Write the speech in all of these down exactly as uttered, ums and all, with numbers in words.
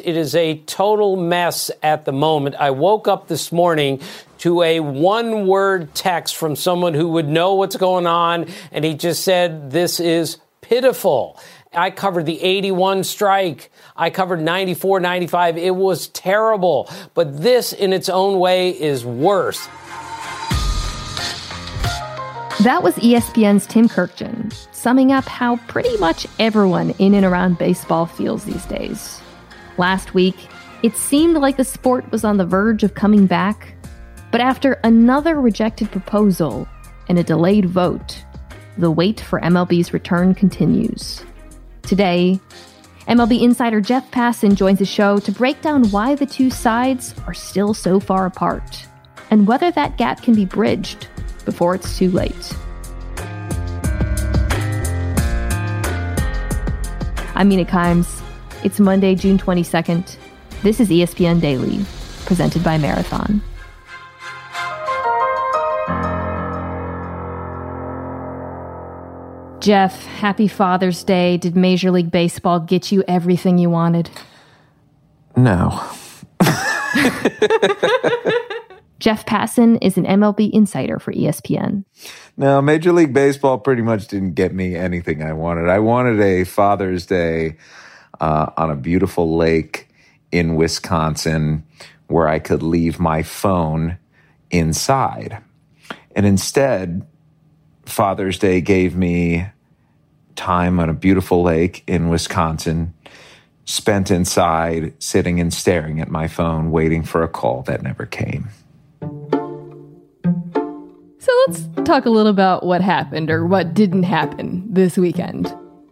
It is a total mess at the moment. I woke up this morning to a one-word text from someone who would know what's going on, and he just said, this is pitiful. I covered the eighty-one strike. I covered ninety-four, ninety-five. It was terrible. But this, in its own way, is worse. That was E S P N's Tim Kurkjian, summing up how pretty much everyone in and around baseball feels these days. Last week, it seemed like the sport was on the verge of coming back, but after another rejected proposal and a delayed vote, the wait for M L B's return continues. Today, M L B insider Jeff Passan joins the show to break down why the two sides are still so far apart, and whether that gap can be bridged before it's too late. I'm Mina Kimes. It's Monday, June twenty-second. This is E S P N Daily, presented by Marathon. Jeff, happy Father's Day. Did Major League Baseball get you everything you wanted? No. Jeff Passan is an M L B insider for E S P N. No, Major League Baseball pretty much didn't get me anything I wanted. I wanted a Father's Day uh, on a beautiful lake in Wisconsin where I could leave my phone inside. And instead, Father's Day gave me time on a beautiful lake in Wisconsin, spent inside, sitting and staring at my phone, waiting for a call that never came. So let's talk a little about what happened or what didn't happen this weekend.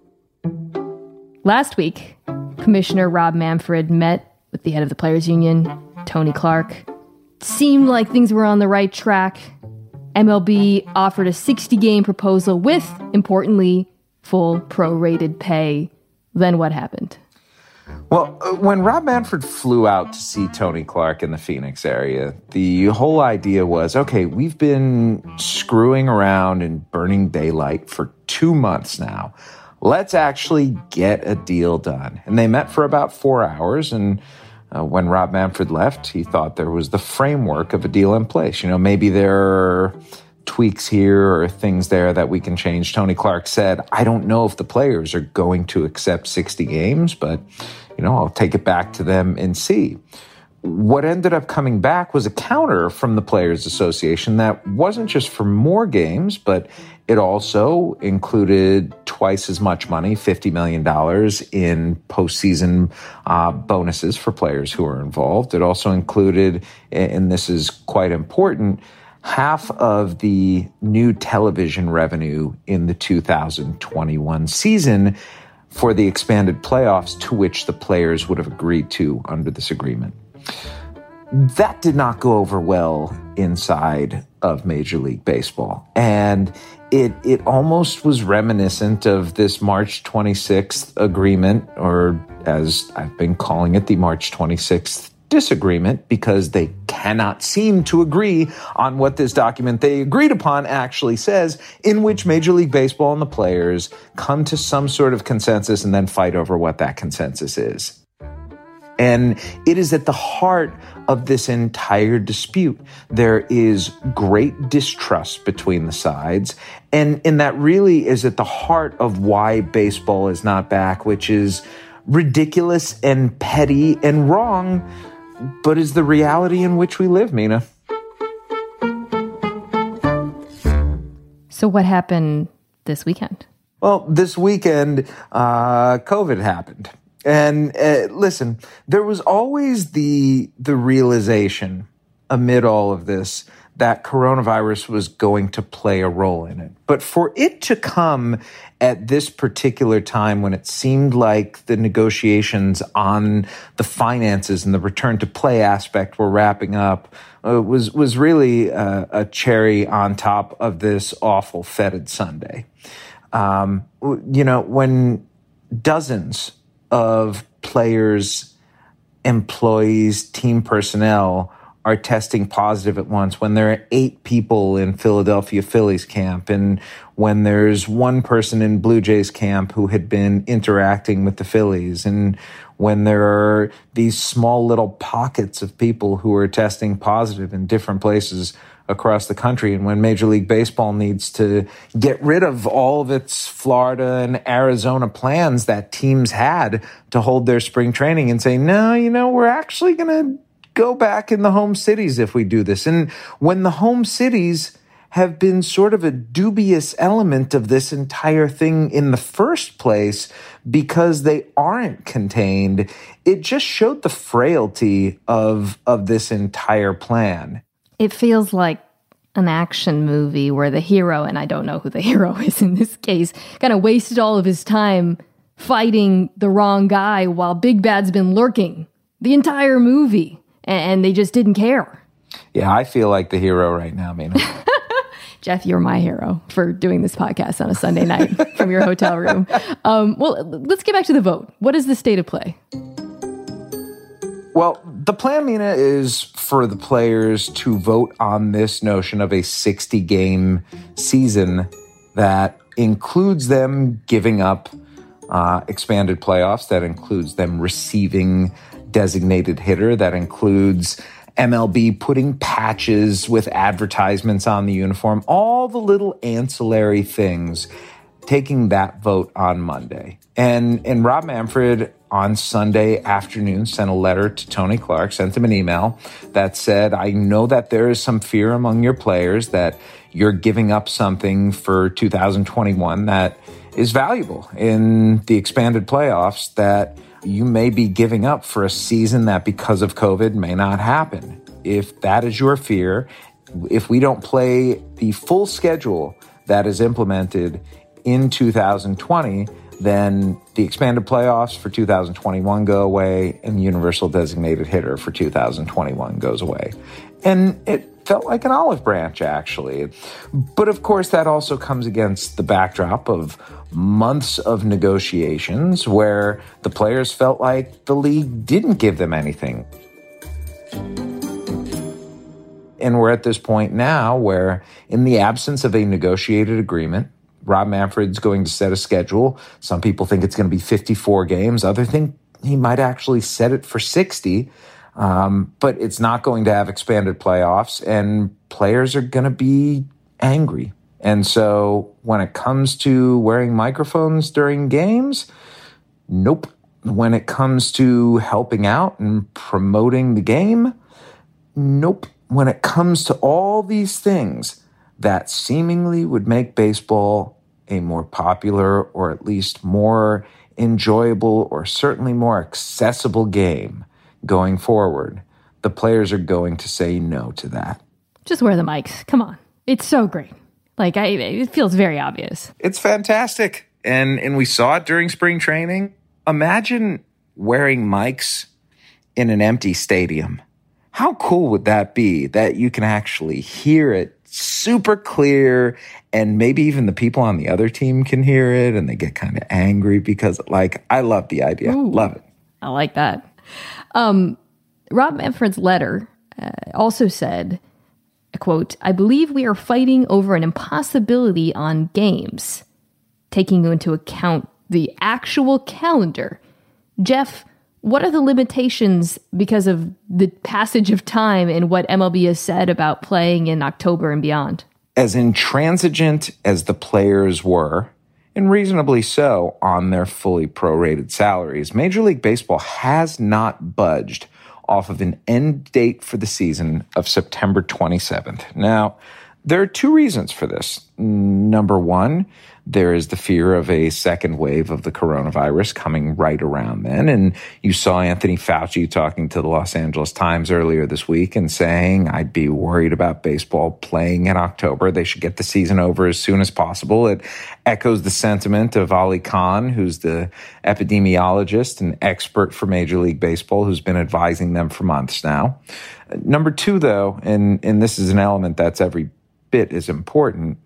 Last week, Commissioner Rob Manfred met with the head of the Players Union, Tony Clark. Seemed like things were on the right track. M L B offered a sixty-game proposal with, importantly, full prorated pay. Then what happened? Well, when Rob Manfred flew out to see Tony Clark in the Phoenix area, the whole idea was, okay, we've been screwing around and burning daylight for two months now. Let's actually get a deal done. And they met for about four hours. And uh, when Rob Manfred left, he thought there was the framework of a deal in place. You know, maybe there are tweaks here or things there that we can change. Tony Clark said, I don't know if the players are going to accept sixty games, but, you know, I'll take it back to them and see. What ended up coming back was a counter from the Players Association that wasn't just for more games, but it also included twice as much money, fifty million dollars in postseason uh, bonuses for players who are involved. It also included, and this is quite important, half of the new television revenue in the two thousand twenty-one season for the expanded playoffs to which the players would have agreed to under this agreement. That did not go over well inside of Major League Baseball. And it it almost was reminiscent of this March twenty-sixth agreement, or as I've been calling it, the March twenty-sixth disagreement, because they cannot seem to agree on what this document they agreed upon actually says, in which Major League Baseball and the players come to some sort of consensus and then fight over what that consensus is. And it is at the heart of this entire dispute. There is great distrust between the sides, and, and that really is at the heart of why baseball is not back, which is ridiculous and petty and wrong, but is the reality in which we live, Mina. So what happened this weekend? Well, this weekend, uh, COVID happened. And uh, listen, there was always the the realization amid all of this that coronavirus was going to play a role in it. But for it to come at this particular time when it seemed like the negotiations on the finances and the return to play aspect were wrapping up uh, was, was really uh, a cherry on top of this awful fetid Sunday. Um, you know, when dozens of players, employees, team personnel are testing positive at once, when there are eight people in Philadelphia Phillies camp, and when there's one person in Blue Jays camp who had been interacting with the Phillies, and when there are these small little pockets of people who are testing positive in different places across the country, and when Major League Baseball needs to get rid of all of its Florida and Arizona plans that teams had to hold their spring training and say, no, you know, we're actually going to go back in the home cities if we do this. And when the home cities have been sort of a dubious element of this entire thing in the first place because they aren't contained, it just showed the frailty of, of this entire plan. It feels like an action movie where the hero, and I don't know who the hero is in this case, kind of wasted all of his time fighting the wrong guy while Big Bad's been lurking the entire movie. And they just didn't care. Yeah, I feel like the hero right now, Mina. Jeff, you're my hero for doing this podcast on a Sunday night from your hotel room. Um, well, let's get back to the vote. What is the state of play? Well, the plan, Mina, is for the players to vote on this notion of a sixty-game season that includes them giving up uh, expanded playoffs, that includes them receiving designated hitter, that includes M L B putting patches with advertisements on the uniform, all the little ancillary things, taking that vote on Monday. And, and Rob Manfred on Sunday afternoon sent a letter to Tony Clark, sent him an email that said, I know that there is some fear among your players that you're giving up something for two thousand twenty-one that is valuable in the expanded playoffs that you may be giving up for a season that because of COVID may not happen. If that is your fear, if we don't play the full schedule that is implemented in two thousand twenty, then the expanded playoffs for two thousand twenty-one go away and the universal designated hitter for two thousand twenty-one goes away. And it felt like an olive branch, actually. But of course, that also comes against the backdrop of months of negotiations where the players felt like the league didn't give them anything. And we're at this point now where, in the absence of a negotiated agreement, Rob Manfred's going to set a schedule. Some people think it's going to be fifty-four games. Others think he might actually set it for sixty. Um, but it's not going to have expanded playoffs, and players are going to be angry. And so when it comes to wearing microphones during games, nope. When it comes to helping out and promoting the game, nope. When it comes to all these things that seemingly would make baseball a more popular or at least more enjoyable or certainly more accessible game going forward, the players are going to say no to that. Just wear the mics. Come on. It's so great. Like, I, it feels very obvious. It's fantastic. And, and we saw it during spring training. Imagine wearing mics in an empty stadium. How cool would that be that you can actually hear it super clear, and maybe even the people on the other team can hear it and they get kind of angry because, like, I love the idea. Ooh, love it. I like that. Um, Rob Manfred's letter uh, also said, quote, I believe we are fighting over an impossibility on games, taking into account the actual calendar. Jeff, what are the limitations because of the passage of time and what M L B has said about playing in October and beyond? As intransigent as the players were, and reasonably so, on their fully prorated salaries, Major League Baseball has not budged off of an end date for the season of September twenty-seventh. Now, there are two reasons for this. Number one, there is the fear of a second wave of the coronavirus coming right around then. And you saw Anthony Fauci talking to the Los Angeles Times earlier this week and saying, I'd be worried about baseball playing in October. They should get the season over as soon as possible. It echoes the sentiment of Ali Khan, who's the epidemiologist and expert for Major League Baseball, who's been advising them for months now. Number two, though, and, and this is an element that's every bit as important,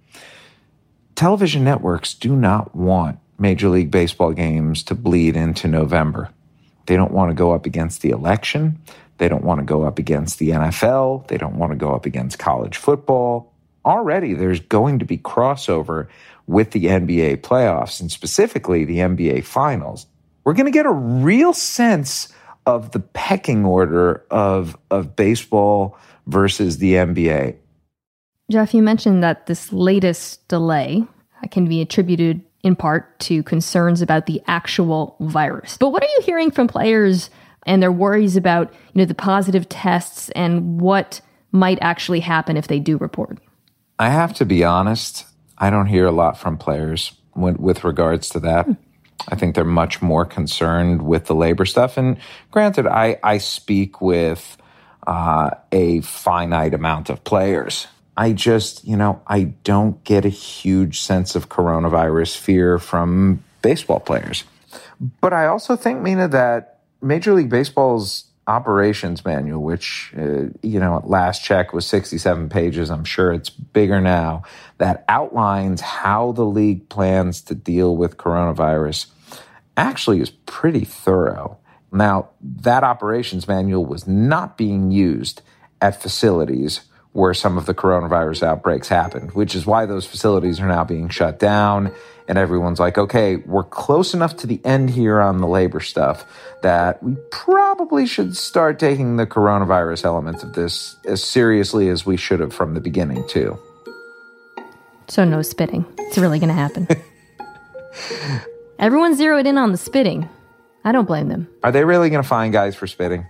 television networks do not want Major League Baseball games to bleed into November. They don't want to go up against the election. They don't want to go up against the N F L. They don't want to go up against college football. Already, there's going to be crossover with the N B A playoffs, and specifically the N B A finals. We're going to get a real sense of the pecking order of, of baseball versus the N B A. Jeff, you mentioned that this latest delay can be attributed in part to concerns about the actual virus. But what are you hearing from players and their worries about, you know, the positive tests and what might actually happen if they do report? I have to be honest, I don't hear a lot from players with, with regards to that. Hmm. I think they're much more concerned with the labor stuff. And granted, I, I speak with uh, a finite amount of players. I just, you know, I don't get a huge sense of coronavirus fear from baseball players. But I also think, Mina, that Major League Baseball's operations manual, which, uh, you know, at last check was sixty-seven pages, I'm sure it's bigger now, that outlines how the league plans to deal with coronavirus, actually is pretty thorough. Now, that operations manual was not being used at facilities where some of the coronavirus outbreaks happened, which is why those facilities are now being shut down. And everyone's like, okay, we're close enough to the end here on the labor stuff that we probably should start taking the coronavirus elements of this as seriously as we should have from the beginning, too. So no spitting. It's really going to happen. Everyone zeroed in on the spitting. I don't blame them. Are they really going to fine guys for spitting?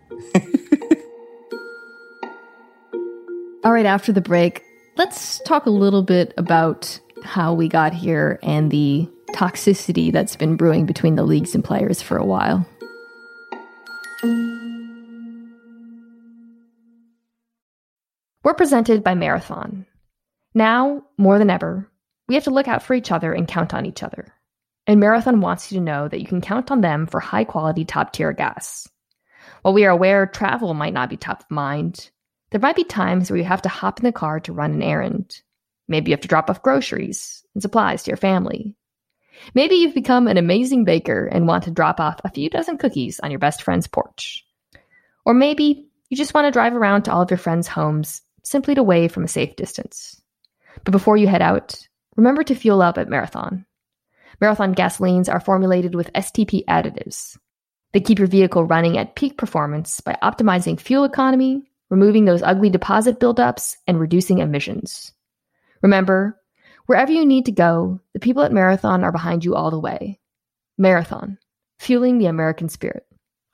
All right, after the break, let's talk a little bit about how we got here and the toxicity that's been brewing between the leagues and players for a while. We're presented by Marathon. Now, more than ever, we have to look out for each other and count on each other. And Marathon wants you to know that you can count on them for high-quality, top-tier gas. While we are aware travel might not be top of mind, there might be times where you have to hop in the car to run an errand. Maybe you have to drop off groceries and supplies to your family. Maybe you've become an amazing baker and want to drop off a few dozen cookies on your best friend's porch. Or maybe you just want to drive around to all of your friends' homes simply to wave from a safe distance. But before you head out, remember to fuel up at Marathon. Marathon gasolines are formulated with S T P additives. They keep your vehicle running at peak performance by optimizing fuel economy, removing those ugly deposit buildups, and reducing emissions. Remember, wherever you need to go, the people at Marathon are behind you all the way. Marathon, fueling the American spirit.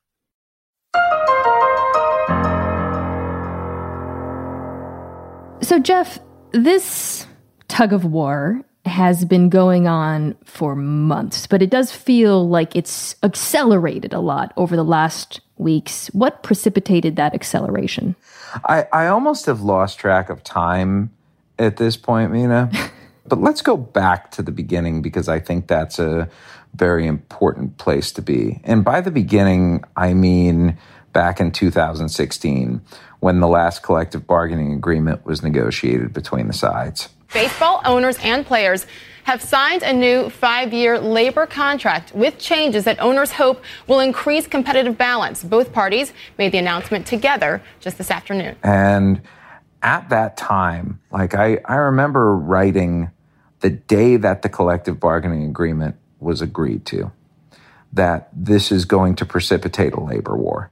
So, Jeff, this tug of war has been going on for months, but it does feel like it's accelerated a lot over the last weeks. What precipitated that acceleration? I, I almost have lost track of time at this point, Mina. But let's go back to the beginning because I think that's a very important place to be. And by the beginning, I mean back in two thousand sixteen, when the last collective bargaining agreement was negotiated between the sides. Baseball owners and players have signed a new five-year labor contract with changes that owners hope will increase competitive balance. Both parties made the announcement together just this afternoon. And at that time, like I, I remember writing the day that the collective bargaining agreement was agreed to, that this is going to precipitate a labor war.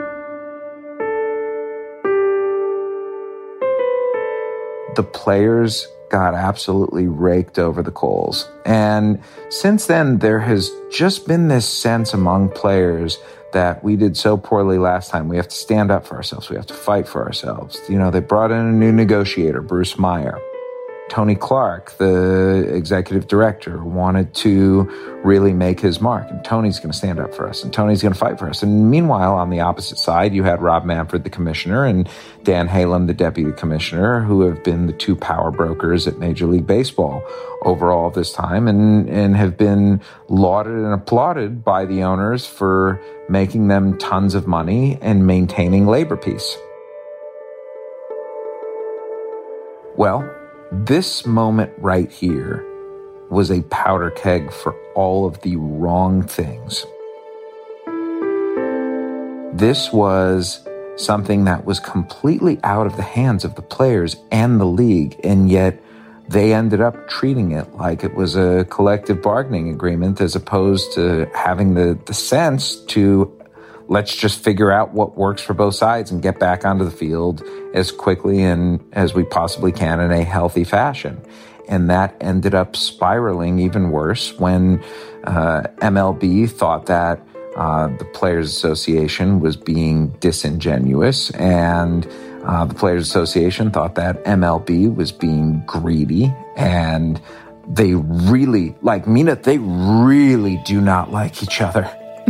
The players got absolutely raked over the coals. And since then, there has just been this sense among players that we did so poorly last time. We have to stand up for ourselves. We have to fight for ourselves. You know, they brought in a new negotiator, Bruce Meyer. Tony Clark, the executive director, wanted to really make his mark. And Tony's going to stand up for us. And Tony's going to fight for us. And meanwhile, on the opposite side, you had Rob Manfred, the commissioner, and Dan Halen, the deputy commissioner, who have been the two power brokers at Major League Baseball over all this time and, and have been lauded and applauded by the owners for making them tons of money and maintaining labor peace. Well, this moment right here was a powder keg for all of the wrong things. This was something that was completely out of the hands of the players and the league, and yet they ended up treating it like it was a collective bargaining agreement as opposed to having the, the sense to let's just figure out what works for both sides and get back onto the field as quickly and as we possibly can in a healthy fashion. And that ended up spiraling even worse when uh, M L B thought that uh, the Players Association was being disingenuous, and uh, the Players Association thought that M L B was being greedy. And they really, like Mina, they really do not like each other.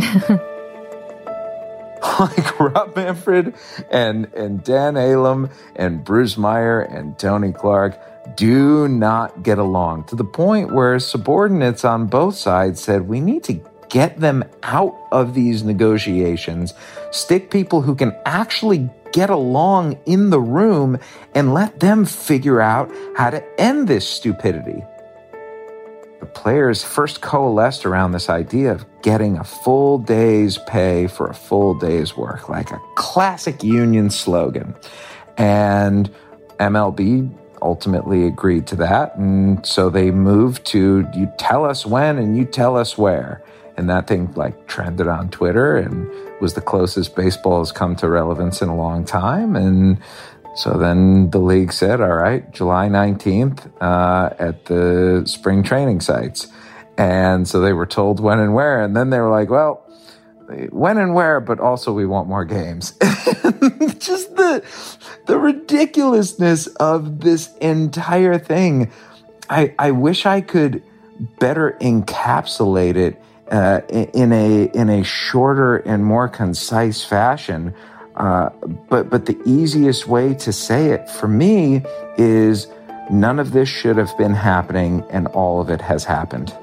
Like Rob Manfred and, and Dan Alem and Bruce Meyer and Tony Clark do not get along, to the point where subordinates on both sides said, we need to get them out of these negotiations, stick people who can actually get along in the room, and let them figure out how to end this stupidity. The players first coalesced around this idea of getting a full day's pay for a full day's work, like a classic union slogan. And M L B ultimately agreed to that. And so they moved to, you tell us when and you tell us where. And that thing like trended on Twitter and was the closest baseball has come to relevance in a long time. And so then the league said, all right, July nineteenth uh, at the spring training sites. And so they were told when and where. And then they were like, well, when and where, but also we want more games. Just the the ridiculousness of this entire thing. I, I wish I could better encapsulate it uh, in a in a shorter and more concise fashion. Uh, but but the easiest way to say it for me is none of this should have been happening, and all of it has happened.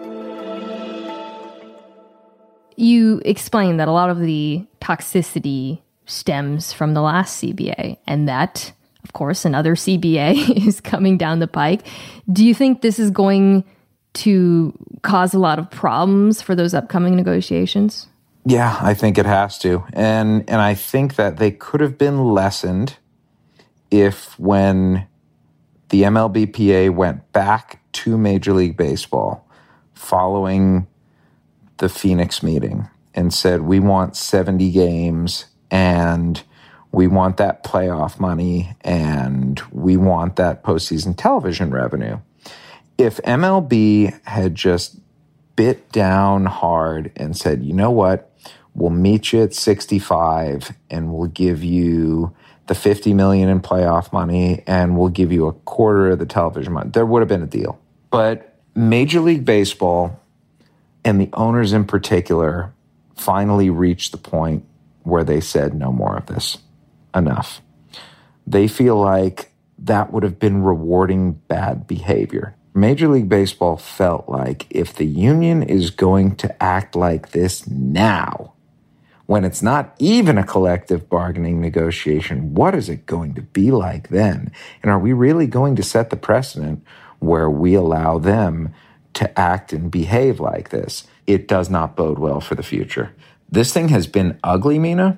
You explained that a lot of the toxicity stems from the last C B A, and that, of course, another C B A is coming down the pike. Do you think this is going to cause a lot of problems for those upcoming negotiations? Yeah, I think it has to. And and I think that they could have been lessened if when the M L B P A went back to Major League Baseball following the Phoenix meeting and said, we want seventy games and we want that playoff money and we want that postseason television revenue. If M L B had just bit down hard and said, you know what, we'll meet you at sixty-five and we'll give you the fifty million dollars in playoff money and we'll give you a quarter of the television money, there would have been a deal. But Major League Baseball and the owners in particular finally reached the point where they said, no more of this. Enough. They feel like that would have been rewarding bad behavior. Major League Baseball felt like if the union is going to act like this now, when it's not even a collective bargaining negotiation, what is it going to be like then? And are we really going to set the precedent where we allow them to act and behave like this? It does not bode well for the future. This thing has been ugly, Mina.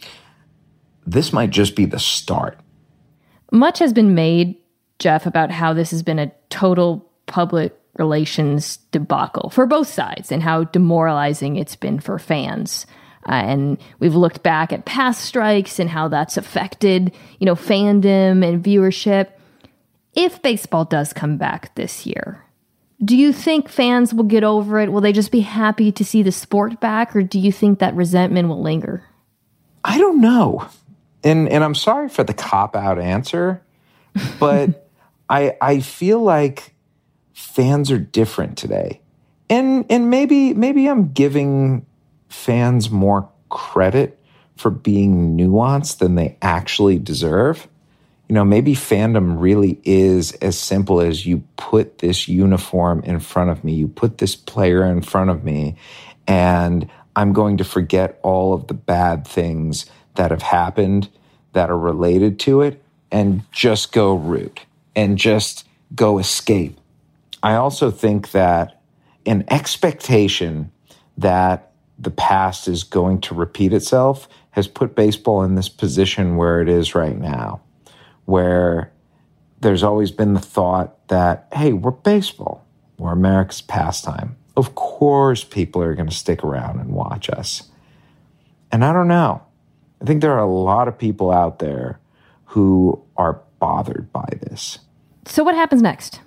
This might just be the start. Much has been made, Jeff, about how this has been a total public relations debacle for both sides and how demoralizing it's been for fans. Uh, and we've looked back at past strikes and how that's affected, you know, fandom and viewership. If baseball does come back this year, do you think fans will get over it? Will they just be happy to see the sport back? Or do you think that resentment will linger? I don't know. And and I'm sorry for the cop-out answer, but I I feel like fans are different today. And and maybe maybe I'm giving fans more credit for being nuanced than they actually deserve. You know, maybe fandom really is as simple as you put this uniform in front of me, you put this player in front of me, and I'm going to forget all of the bad things that have happened that are related to it and just go root and just go escape. I also think that an expectation that the past is going to repeat itself has put baseball in this position where it is right now, where there's always been the thought that, hey, we're baseball. We're America's pastime. Of course people are going to stick around and watch us. And I don't know. I think there are a lot of people out there who are bothered by this. So what happens next?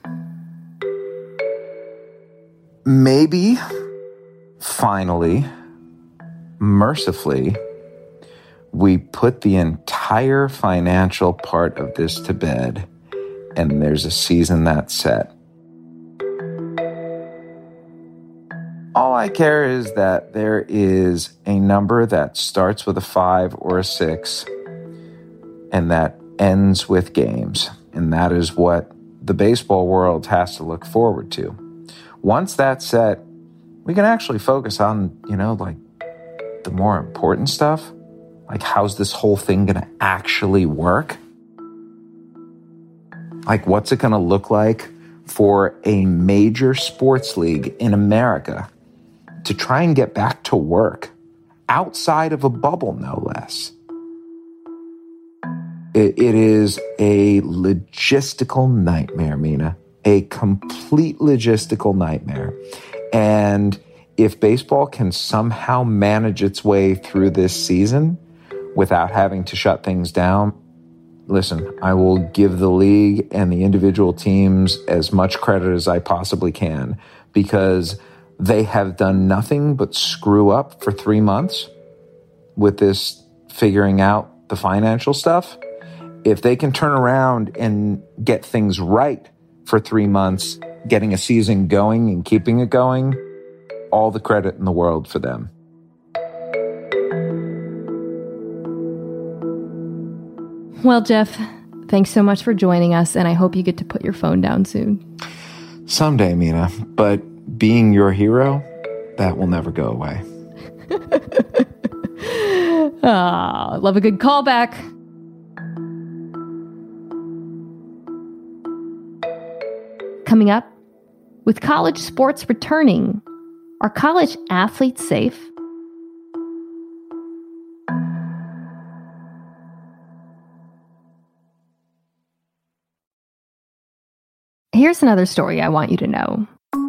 Maybe, finally, mercifully, we put the entire financial part of this to bed, and there's a season that's set. All I care is that there is a number that starts with a five or a six and that ends with games. And that is what the baseball world has to look forward to. Once that's set, we can actually focus on, you know, like the more important stuff. Like, how's this whole thing going to actually work? Like, what's it going to look like for a major sports league in America to try and get back to work outside of a bubble, no less? It, it is a logistical nightmare, Mina. A complete logistical nightmare. And if baseball can somehow manage its way through this season without having to shut things down, listen, I will give the league and the individual teams as much credit as I possibly can, because they have done nothing but screw up for three months with this figuring out the financial stuff. If they can turn around and get things right for three months, getting a season going and keeping it going, all the credit in the world for them. Well, Jeff, thanks so much for joining us, and I hope you get to put your phone down soon. Someday, Mina, but being your hero, that will never go away. Ah, love a good callback. Coming up, with college sports returning, are college athletes safe? Here's another story I want you to know.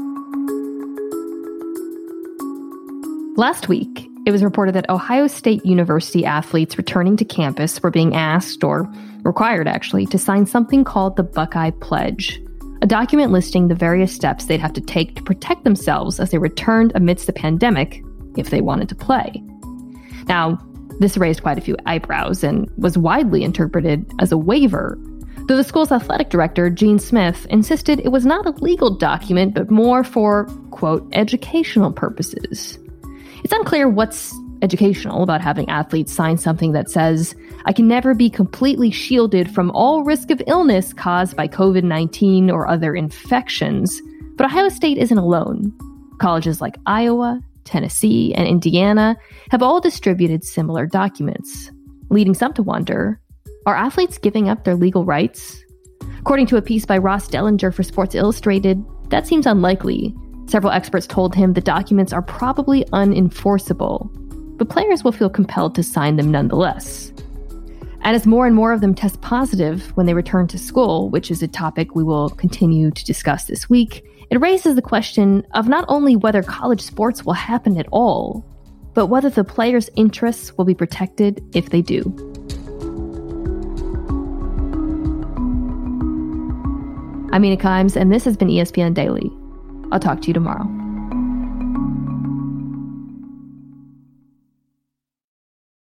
Last week, it was reported that Ohio State University athletes returning to campus were being asked, or required actually, to sign something called the Buckeye Pledge, a document listing the various steps they'd have to take to protect themselves as they returned amidst the pandemic if they wanted to play. Now, this raised quite a few eyebrows and was widely interpreted as a waiver, though the school's athletic director, Gene Smith, insisted it was not a legal document, but more for, quote, educational purposes. It's unclear what's educational about having athletes sign something that says, I can never be completely shielded from all risk of illness caused by covid nineteen or other infections. But Ohio State isn't alone. Colleges like Iowa, Tennessee, and Indiana have all distributed similar documents, leading some to wonder, are athletes giving up their legal rights? According to a piece by Ross Dellinger for Sports Illustrated, that seems unlikely. Several experts told him the documents are probably unenforceable, but players will feel compelled to sign them nonetheless. And as more and more of them test positive when they return to school, which is a topic we will continue to discuss this week, it raises the question of not only whether college sports will happen at all, but whether the players' interests will be protected if they do. I'm Mina Kimes, and this has been E S P N Daily. I'll talk to you tomorrow.